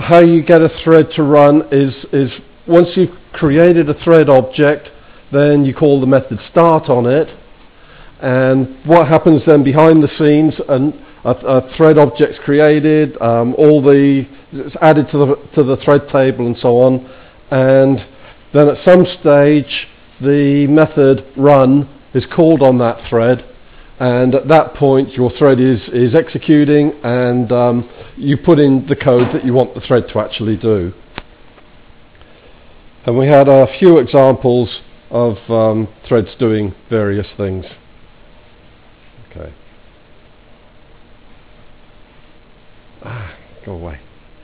how you get a thread to run is once you've created a thread object, then you call the method start on it. And what happens then behind the scenes, a thread object's created, it's added to the thread table and so on, and then at some stage the method run is called on that thread, and at that point your thread is executing, and you put in the code that you want the thread to actually do. And we had a few examples of threads doing various things. Okay. Go away.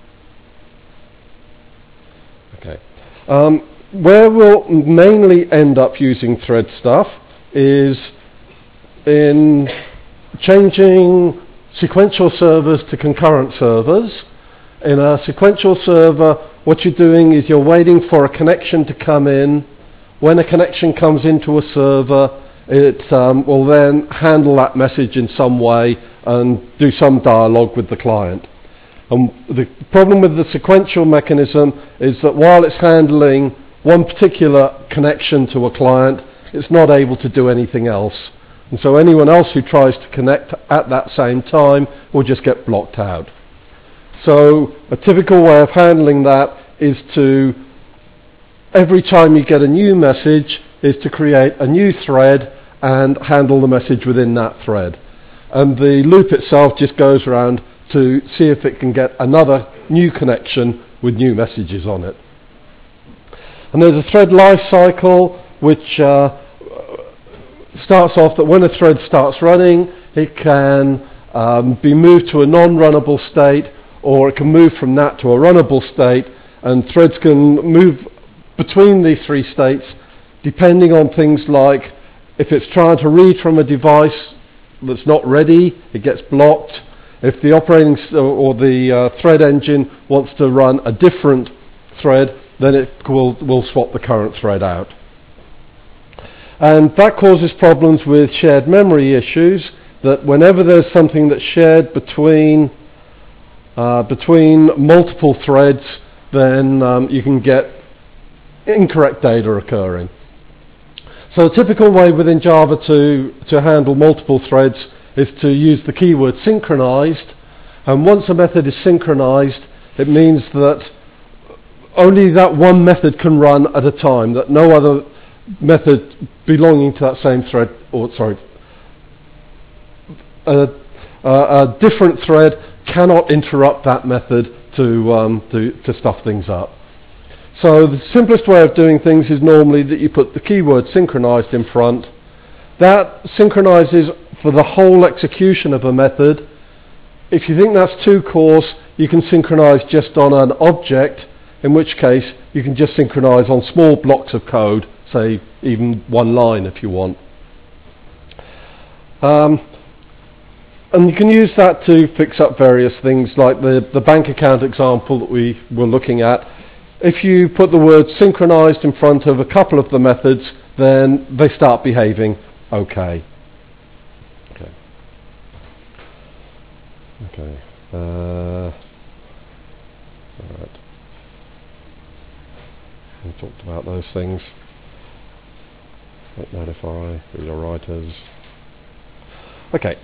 Okay. Where we'll mainly end up using thread stuff is in changing sequential servers to concurrent servers. In a sequential server, what you're doing is you're waiting for a connection to come in. When a connection comes into a server, it will then handle that message in some way and do some dialogue with the client. And the problem with the sequential mechanism is that while it's handling one particular connection to a client, it's not able to do anything else. And so anyone else who tries to connect at that same time will just get blocked out. So a typical way of handling that is to, every time you get a new message, is to create a new thread and handle the message within that thread. And the loop itself just goes around to see if it can get another new connection with new messages on it. And there's a thread life cycle which starts off that when a thread starts running, it can be moved to a non-runnable state, or it can move from that to a runnable state, and threads can move between these three states depending on things like if it's trying to read from a device that's not ready, it gets blocked. If the operating or the thread engine wants to run a different thread, then it will swap the current thread out. And that causes problems with shared memory issues, that whenever there's something that's shared between multiple threads, then you can get incorrect data occurring. So a typical way within Java to handle multiple threads is to use the keyword synchronized. And once a method is synchronized, it means that only that one method can run at a time, that no other method belonging to that same thread, a different thread cannot interrupt that method to stuff things up. So the simplest way of doing things is normally that you put the keyword synchronized in front. That synchronizes for the whole execution of a method. If you think that's too coarse, you can synchronize just on an object, in which case you can just synchronize on small blocks of code, say even one line if you want. And you can use that to fix up various things, like the bank account example that we were looking at. If you put the word synchronized in front of a couple of the methods, then they start behaving okay. Okay. All right. We talked about those things. Make notify, read your writers. Okay.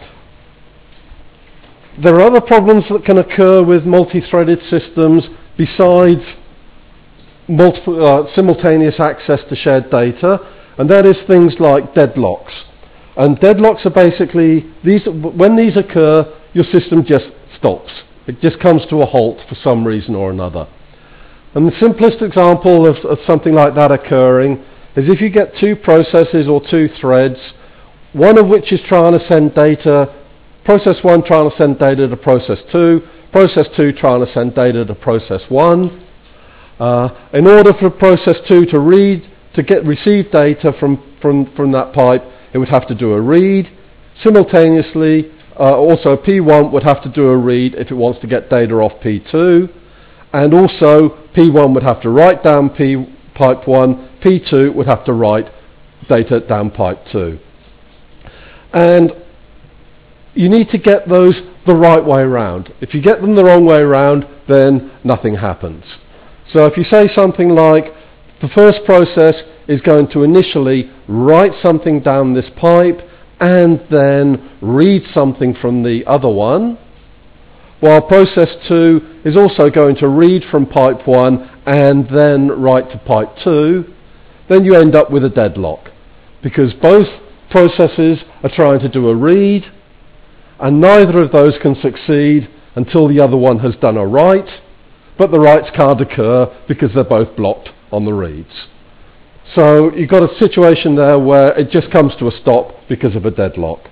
There are other problems that can occur with multi-threaded systems besides multiple simultaneous access to shared data, and that is things like deadlocks. And deadlocks are basically when these occur, your system just stops. It just comes to a halt for some reason or another. And the simplest example of something like that occurring is if you get two processes or two threads, one of which is trying to send data, process 1 trying to send data to process 2, process 2 trying to send data to process 1. In order for process 2 to receive data from that pipe, it would have to do a read. Simultaneously, also P1 would have to do a read if it wants to get data off P2. And also P1 would have to write down pipe 1, P2 would have to write data down pipe 2. And you need to get those the right way round. If you get them the wrong way round, then nothing happens. So if you say something like, the first process is going to initially write something down this pipe and then read something from the other one, while process 2 is also going to read from pipe 1 and then write to pipe 2, then you end up with a deadlock, because both processes are trying to do a read, and neither of those can succeed until the other one has done a write, but the writes can't occur because they're both blocked on the reads. So you've got a situation there where it just comes to a stop because of a deadlock.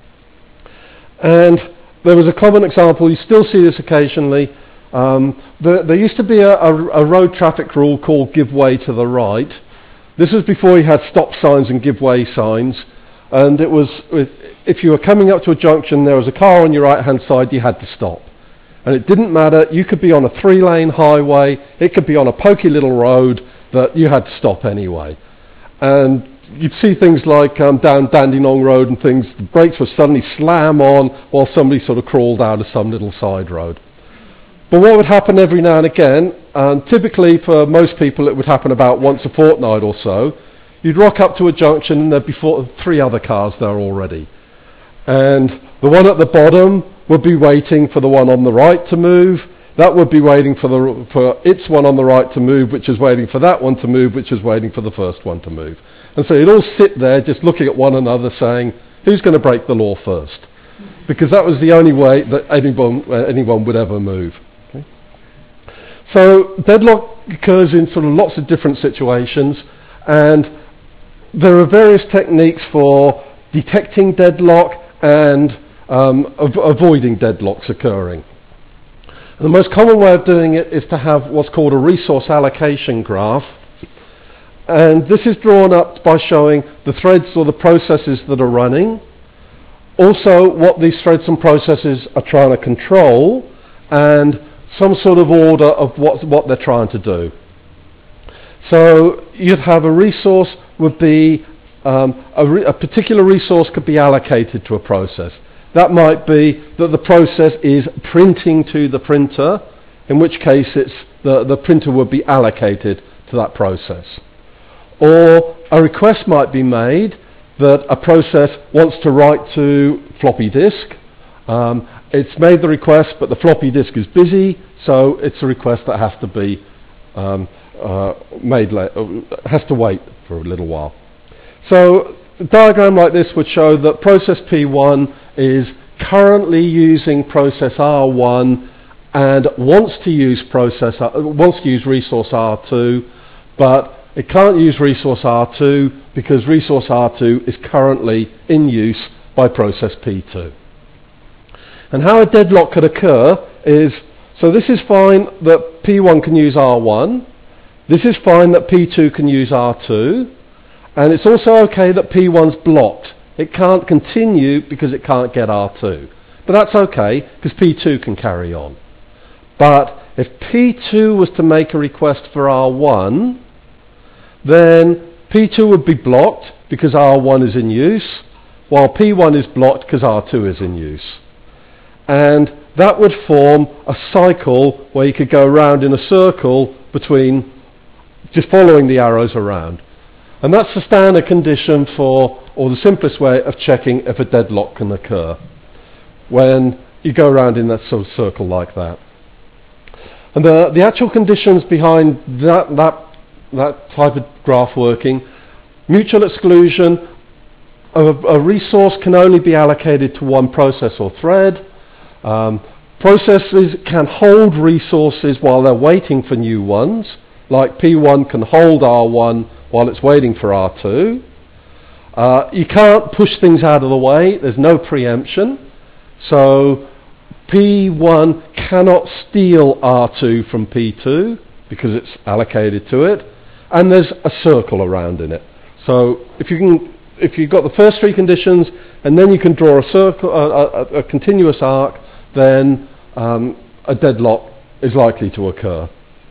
And there was a common example, you still see this occasionally. There used to be a road traffic rule called give way to the right. This was before you had stop signs and give way signs. And it was, if you were coming up to a junction, there was a car on your right hand side, you had to stop. And it didn't matter, you could be on a 3-lane highway, it could be on a pokey little road, that you had to stop anyway. And you'd see things like down Dandenong Road and things, the brakes would suddenly slam on while somebody sort of crawled out of some little side road. But what would happen every now and again, and typically for most people it would happen about once a fortnight or so, you'd rock up to a junction and there'd be 3 other cars there already. And the one at the bottom would be waiting for the one on the right to move. That would be waiting for its one on the right to move, which is waiting for that one to move, which is waiting for the first one to move. And so you'd all sit there just looking at one another saying, who's going to break the law first? Because that was the only way that anyone would ever move. Okay? So deadlock occurs in sort of lots of different situations, and there are various techniques for detecting deadlock and avoiding deadlocks occurring. The most common way of doing it is to have what's called a resource allocation graph. And this is drawn up by showing the threads or the processes that are running, also what these threads and processes are trying to control, and some sort of order of what they're trying to do. So you'd have a resource would be, a particular resource could be allocated to a process. That might be that the process is printing to the printer, in which case it's the printer would be allocated to that process. Or a request might be made that a process wants to write to floppy disk. It's made the request, but the floppy disk is busy, so it's a request that has to be has to wait for a little while. So a diagram like this would show that process P1 is currently using process R1 and wants to use resource R2, but it can't use resource R2 because resource R2 is currently in use by process P2. And how a deadlock could occur is, so this is fine that P1 can use R1, this is fine that P2 can use R2, and it's also okay that P1's blocked. It can't continue because it can't get R2. But that's okay, because P2 can carry on. But if P2 was to make a request for R1, then P2 would be blocked because R1 is in use, while P1 is blocked because R2 is in use. And that would form a cycle where you could go around in a circle between just following the arrows around. And that's the standard condition for, or the simplest way of checking if a deadlock can occur, when you go around in that sort of circle like that. And the actual conditions behind that type of graph working, mutual exclusion, a resource can only be allocated to one process or thread. Processes can hold resources while they're waiting for new ones, like P1 can hold R1 while it's waiting for R2. You can't push things out of the way, there's no preemption. So P1 cannot steal R2 from P2 because it's allocated to it, and there's a circle around in it. So if you've got the first 3 conditions and then you can draw a circle, a continuous arc, then a deadlock is likely to occur.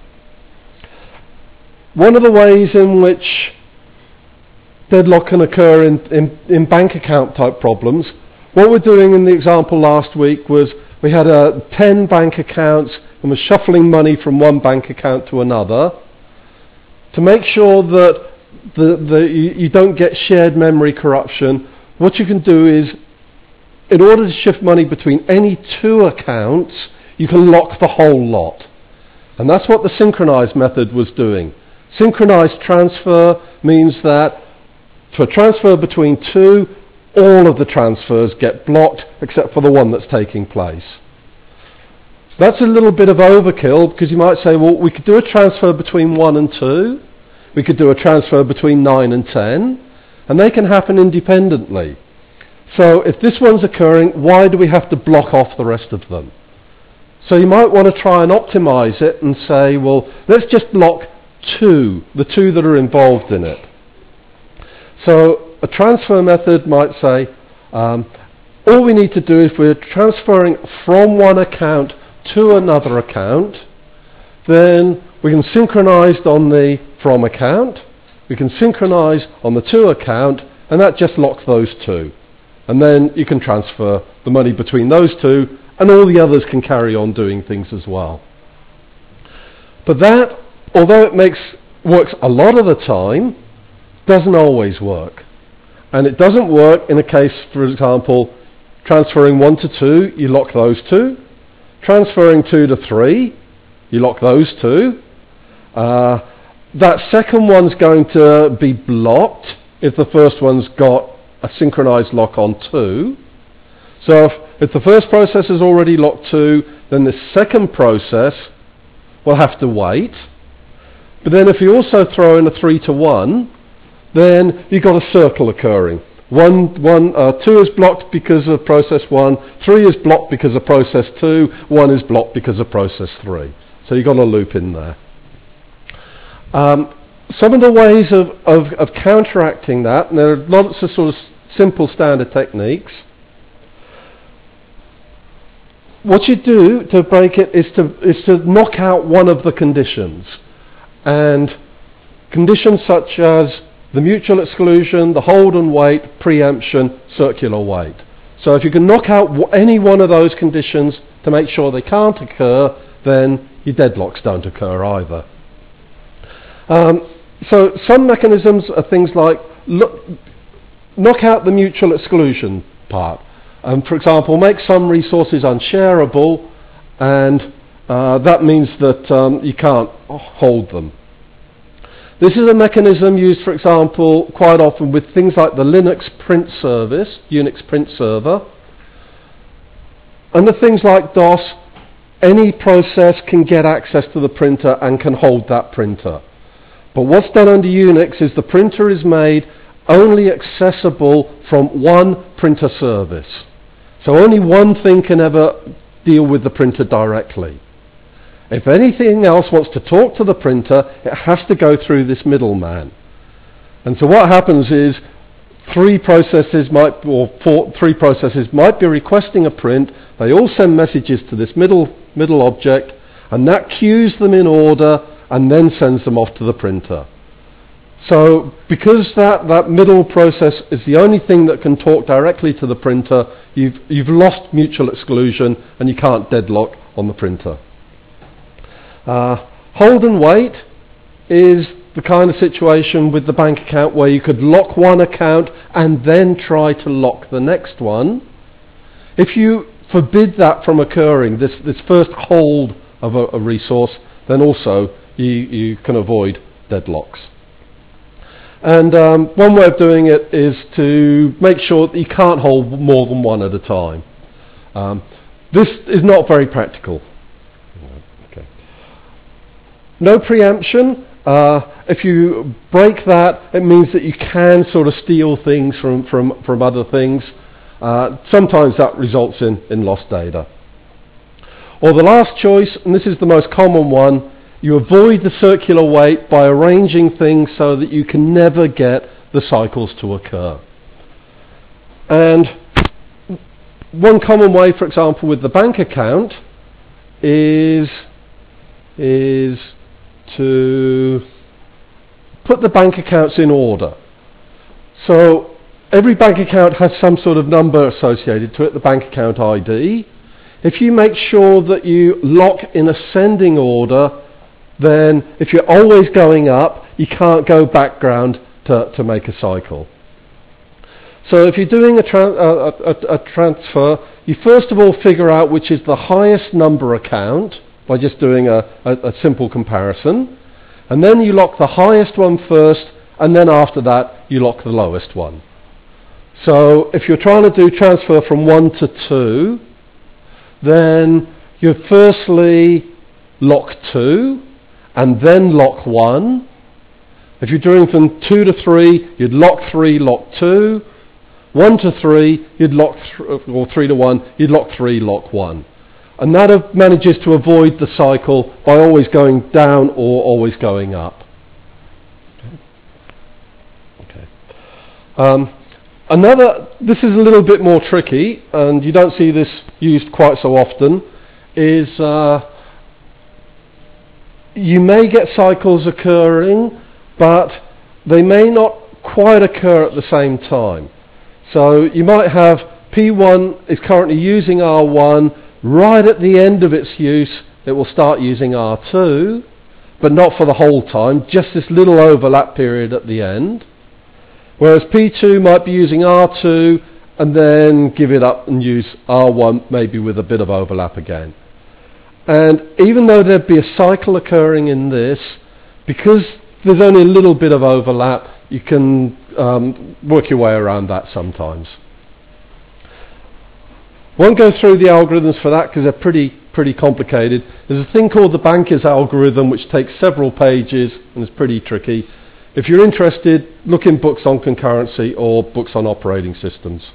One of the ways in which deadlock can occur in bank account type problems what we're doing in the example last week was we had 10 bank accounts and we're shuffling money from one bank account to another. To make sure that you don't get shared memory corruption, what you can do is, in order to shift money between any two accounts, you can lock the whole lot. And that's what the synchronized method was doing. Synchronized transfer means that for transfer between two, all of the transfers get blocked except for the one that's taking place. That's a little bit of overkill, because you might say, well, we could do a transfer between 1 and 2, we could do a transfer between 9 and 10, and they can happen independently. So if this one's occurring, why do we have to block off the rest of them? So you might want to try and optimize it and say, well, let's just block the two that are involved in it. So a transfer method might say, all we need to do, if we're transferring from one account to another account, then we can synchronize on the from account, we can synchronize on the to account, and that just locks those two. And then you can transfer the money between those two, and all the others can carry on doing things as well. But that, although it works a lot of the time, doesn't always work. And it doesn't work in a case, for example, transferring 1 to 2, you lock those two. Transferring 2 to 3, you lock those two. That second one's going to be blocked if the first one's got a synchronized lock on 2. So if the first process has already locked 2, then the second process will have to wait. But then if you also throw in a 3 to 1, then you've got a circle occurring. 2 is blocked because of process 1, 3 is blocked because of process 2, 1 is blocked because of process 3. So you've got a loop in there. Some of the ways of counteracting that, and there are lots of sort of simple standard techniques. What you do to break it is to knock out one of the conditions. And conditions such as the mutual exclusion, the hold and wait, preemption, circular wait. So if you can knock out any one of those conditions to make sure they can't occur, then your deadlocks don't occur either. So some mechanisms are things like knock out the mutual exclusion part. For example, make some resources unshareable, and that means that you can't hold them. This is a mechanism used, for example, quite often with things like the Linux print service, Unix print server. Under things like DOS, any process can get access to the printer and can hold that printer. But what's done under Unix is the printer is made only accessible from one printer service. So only one thing can ever deal with the printer directly. If anything else wants to talk to the printer, it has to go through this middleman. And so what happens is three processes might be requesting a print. They all send messages to this middle object, and that queues them in order and then sends them off to the printer. So because that middle process is the only thing that can talk directly to the printer, you've lost mutual exclusion and you can't deadlock on the printer. Hold and wait is the kind of situation with the bank account where you could lock one account and then try to lock the next one. If you forbid that from occurring, this first hold of a resource, then also you can avoid deadlocks. And one way of doing it is to make sure that you can't hold more than one at a time. This is not very practical. Okay. No preemption. If you break that, it means that you can sort of steal things from other things. Sometimes that results in lost data. Or the last choice, and this is the most common one, you avoid the circular wait by arranging things so that you can never get the cycles to occur. And one common way, for example, with the bank account is to put the bank accounts in order. So every bank account has some sort of number associated to it, the bank account ID. If you make sure that you lock in ascending order, then if you're always going up, you can't go background to make a cycle. So if you're doing a transfer, you first of all figure out which is the highest number account by just doing a simple comparison. And then you lock the highest one first, and then after that you lock the lowest one. So if you're trying to do transfer from 1 to 2, then you firstly lock 2, and then lock 1. If you're doing from 2 to 3, you'd lock 3, lock 2. 1 to 3, you'd lock, or 3 to 1, you'd lock 3, lock 1. And that manages to avoid the cycle by always going down or always going up. Okay. This is a little bit more tricky, and you don't see this used quite so often, is you may get cycles occurring, but they may not quite occur at the same time. So you might have P1 is currently using R1, right at the end of its use it will start using R2, but not for the whole time, just this little overlap period at the end. Whereas P2 might be using R2 and then give it up and use R1, maybe with a bit of overlap again. And even though there'd be a cycle occurring in this, because there's only a little bit of overlap, you can work your way around that sometimes. Won't go through the algorithms for that because they're pretty complicated. There's a thing called the Banker's algorithm which takes several pages and is pretty tricky. If you're interested, look in books on concurrency or books on operating systems.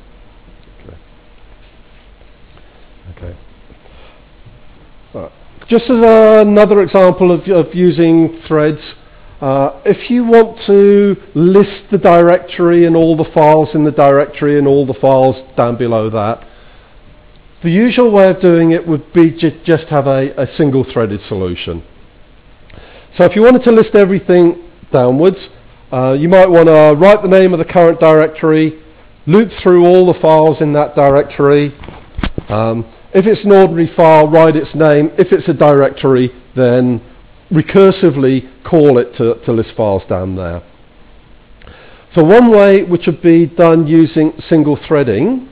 Okay. Right. Just as another example of using threads, if you want to list the directory and all the files in the directory and all the files down below that, the usual way of doing it would be just have a single threaded solution. So if you wanted to list everything downwards, you might want to write the name of the current directory, loop through all the files in that directory. If it's an ordinary file, write its name. If it's a directory, then recursively call it to list files down there. So one way which would be done using single threading,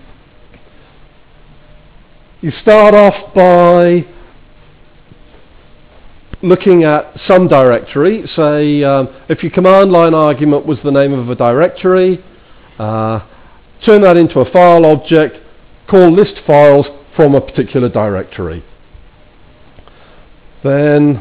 you start off by looking at some directory. Say if your command line argument was the name of a directory, turn that into a file object, call list files from a particular directory. Then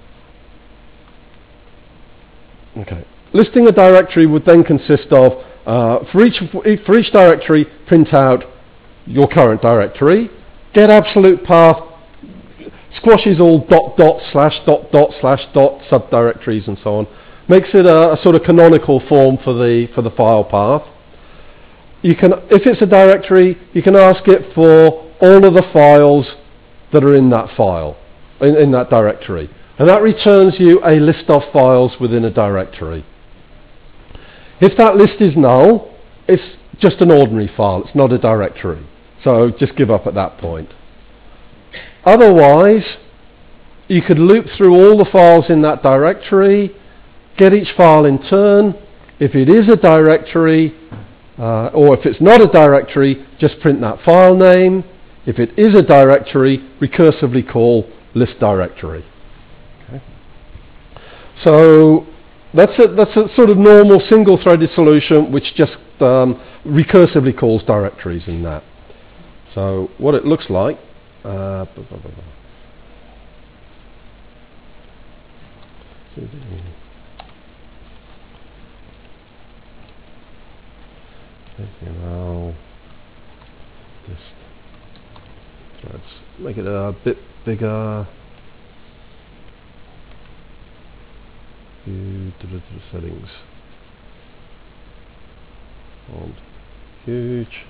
listing a directory would then consist of for each directory, print out your current directory, get absolute path, squashes all dot slash dot subdirectories and so on, makes it a sort of canonical form for the file path. You can, if it's a directory, you can ask it for all of the files that are in that file, in that directory. And that returns you a list of files within a directory. If that list is null, it's just an ordinary file, it's not a directory. So just give up at that point. Otherwise, you could loop through all the files in that directory, get each file in turn. If it is a directory, or if it's not a directory, just print that file name. If it is a directory, recursively call list directory. Okay. So that's a sort of normal single-threaded solution which just recursively calls directories in that. So what it looks like, let's make it a bit bigger. Settings. Font huge.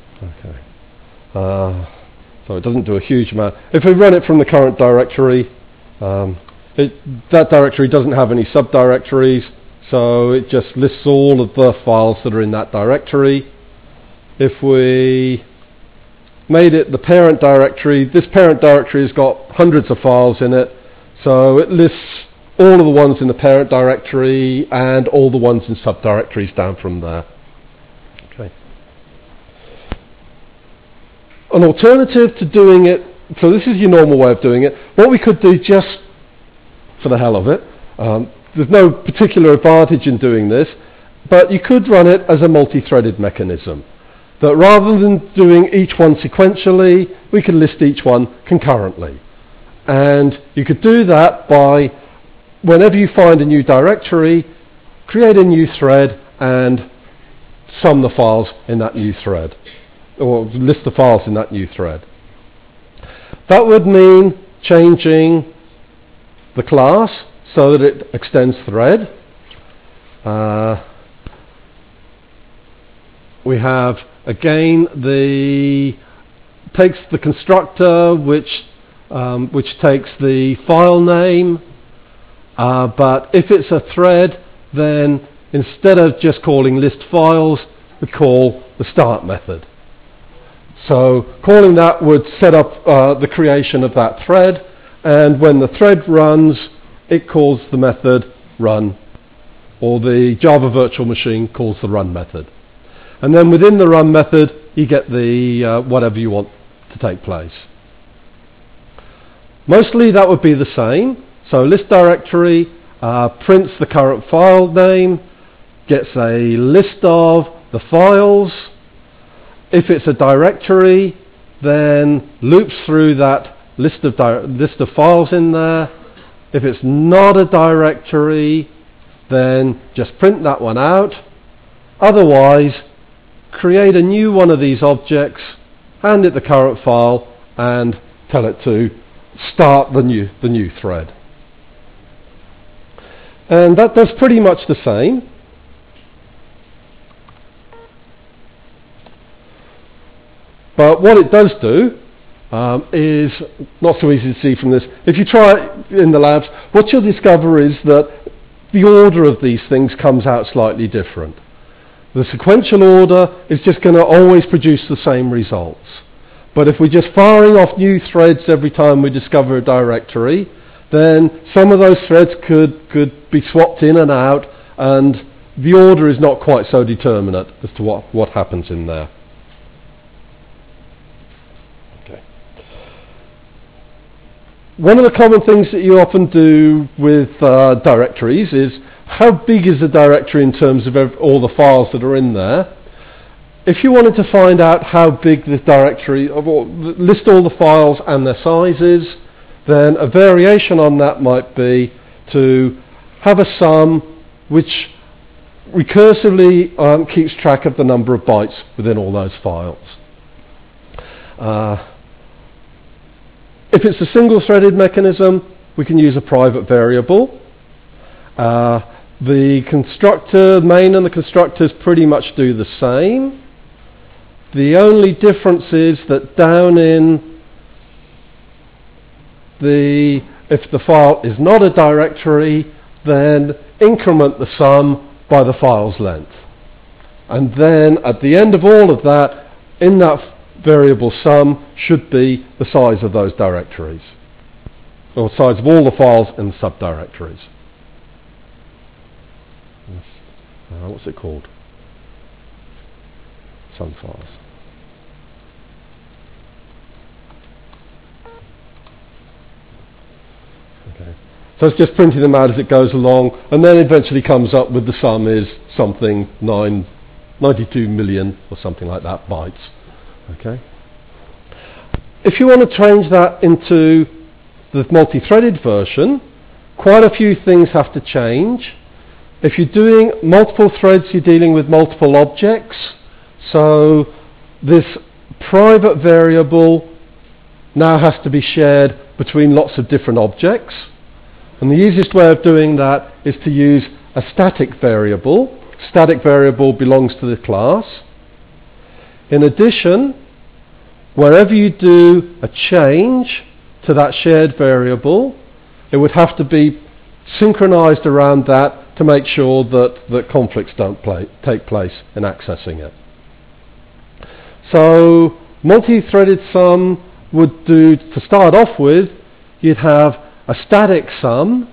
Okay. So it doesn't do a huge amount. If we run it from the current directory, That directory doesn't have any subdirectories, so it just lists all of the files that are in that directory. If we made it the parent directory, this parent directory has got hundreds of files in it, so it lists all of the ones in the parent directory and all the ones in subdirectories down from there. Okay. An alternative to doing it, so this is your normal way of doing it. What we could do just for the hell of it, there's no particular advantage in doing this, but you could run it as a multi-threaded mechanism. That rather than doing each one sequentially, we could list each one concurrently. And you could do that by, whenever you find a new directory, create a new thread and sum the files in that new thread, or list the files in that new thread. That would mean changing the class so that it extends thread. We have again takes the constructor which takes the file name, but if it's a thread, then instead of just calling list files, we call the start method. So calling that would set up the creation of that thread, and when the thread runs, it calls the method run, or the Java virtual machine calls the run method. And then within the run method, you get the whatever you want to take place. Mostly that would be the same. So list directory prints the current file name, gets a list of the files. If it's a directory, then loops through that list of files in there. If it's not a directory, then just print that one out. Otherwise, create a new one of these objects, hand it the current file, and tell it to start the new thread. And that does pretty much the same. But what it does do is not so easy to see from this. If you try it in the labs, what you'll discover is that the order of these things comes out slightly different. The sequential order is just going to always produce the same results. But if we're just firing off new threads every time we discover a directory, then some of those threads could be swapped in and out, and the order is not quite so determinate as to what happens in there. Okay. One of the common things that you often do with directories is, how big is the directory in terms of all the files that are in there? If you wanted to find out how big the directory, list all the files and their sizes, then a variation on that might be to have a sum which recursively keeps track of the number of bytes within all those files. If it's a single-threaded mechanism, we can use a private variable. The constructor, main and the constructors pretty much do the same. The only difference is that down in if the file is not a directory, then increment the sum by the file's length. And then at the end of all of that, in that variable sum should be the size of those directories, or size of all the files in the subdirectories. What's it called? Sum files. Okay. So it's just printing them out as it goes along, and then eventually comes up with the sum is something 92 million or something like that bytes. Okay. If you want to change that into the multi-threaded version, quite a few things have to change. If you're doing multiple threads, you're dealing with multiple objects. So this private variable now has to be shared between lots of different objects. And the easiest way of doing that is to use a static variable. Static variable belongs to the class. In addition, wherever you do a change to that shared variable, it would have to be synchronized around that to make sure that conflicts don't take place in accessing it. So multi-threaded sum would do, to start off with, you'd have a static sum,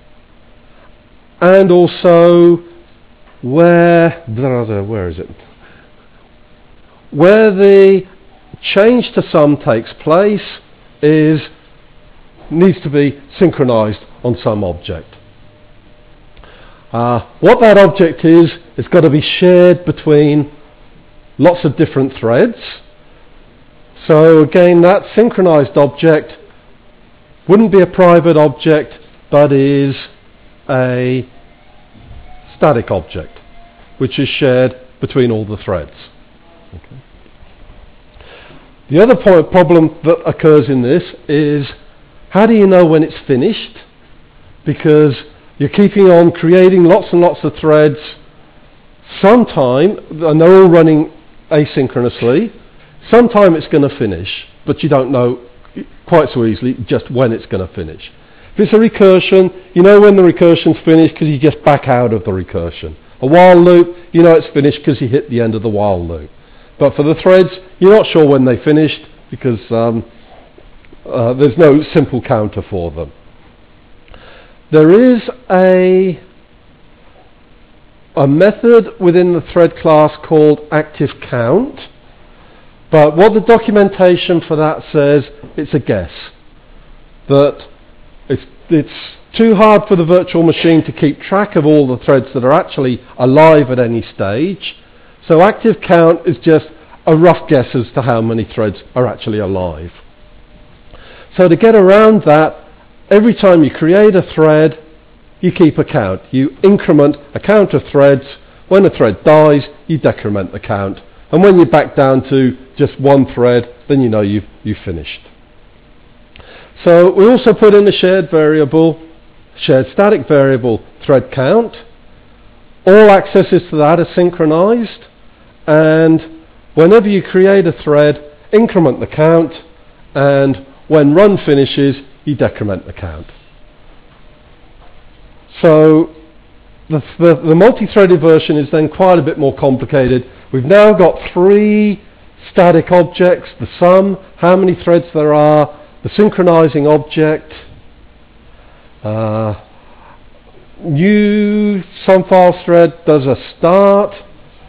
and also where is it? Where the change to sum takes place needs to be synchronized on some object. What that object is, it's got to be shared between lots of different threads. So again, that synchronized object wouldn't be a private object, but is a static object, which is shared between all the threads. Okay. The other problem that occurs in this is, how do you know when it's finished? Because you're keeping on creating lots and lots of threads sometime, and they're all running asynchronously. Sometime it's going to finish, but you don't know quite so easily just when it's going to finish. If it's a recursion, you know when the recursion's finished because you just back out of the recursion. A while loop, you know it's finished because you hit the end of the while loop. But for the threads, you're not sure when they finished because there's no simple counter for them. There is a method within the thread class called active count, but what the documentation for that says, it's a guess. That it's too hard for the virtual machine to keep track of all the threads that are actually alive at any stage. So active count is just a rough guess as to how many threads are actually alive. So to get around that, every time you create a thread, you keep a count. You increment a count of threads. When a thread dies, you decrement the count. And when you're back down to just one thread, then you know you've finished. So we also put in a shared static variable, thread count. All accesses to that are synchronized. And whenever you create a thread, increment the count, and when run finishes, you decrement the count. So the multi-threaded version is then quite a bit more complicated. We've now got 3 static objects: the sum, how many threads there are, the synchronizing object, new sum files thread does a start.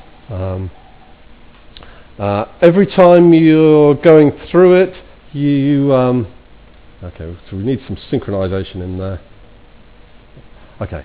Every time you're going through it, okay, so we need some synchronization in there. Okay.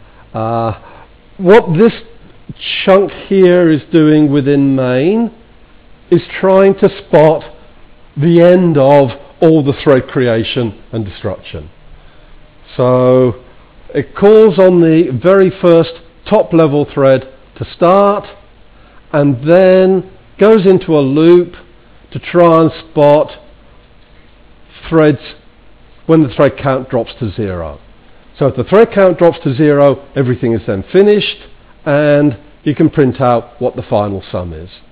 What this chunk here is doing within main is trying to spot the end of all the thread creation and destruction. So it calls on the very first top level thread to start, and then goes into a loop to try and spot threads when the thread count drops to 0. So if the thread count drops to 0, everything is then finished, and you can print out what the final sum is.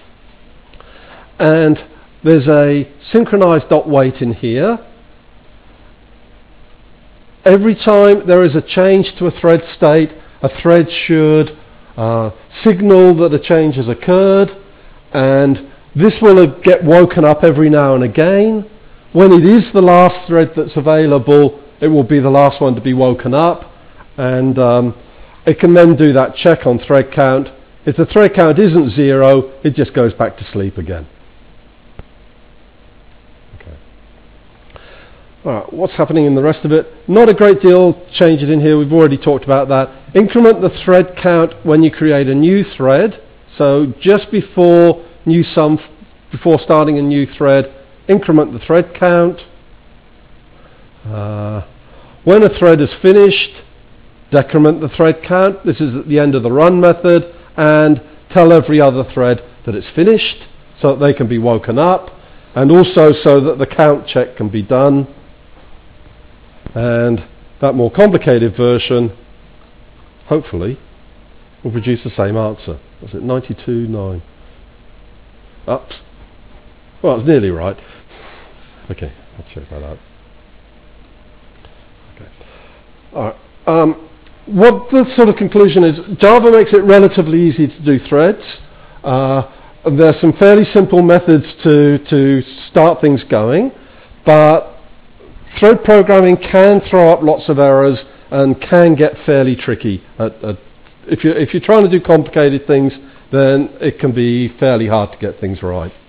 And there's a synchronized .wait in here. Every time there is a change to a thread state, a thread should signal that a change has occurred, and this will get woken up every now and again. When it is the last thread that's available, it will be the last one to be woken up, and it can then do that check on thread count. If the thread count isn't 0, it just goes back to sleep again. Okay. Alright, what's happening in the rest of it? Not a great deal changes in here, we've already talked about that. Increment the thread count when you create a new thread. So just before starting a new thread, increment the thread count. When a thread is finished, decrement the thread count. This is at the end of the run method, and tell every other thread that it's finished so that they can be woken up, and also so that the count check can be done. And that more complicated version, hopefully, will produce the same answer. Was it 92.9? Oops. Well, it's nearly right. Okay, I'll check that out. Okay. All right. What the sort of conclusion is, Java makes it relatively easy to do threads. There's some fairly simple methods to start things going, but thread programming can throw up lots of errors and can get fairly tricky. If you're trying to do complicated things, then it can be fairly hard to get things right.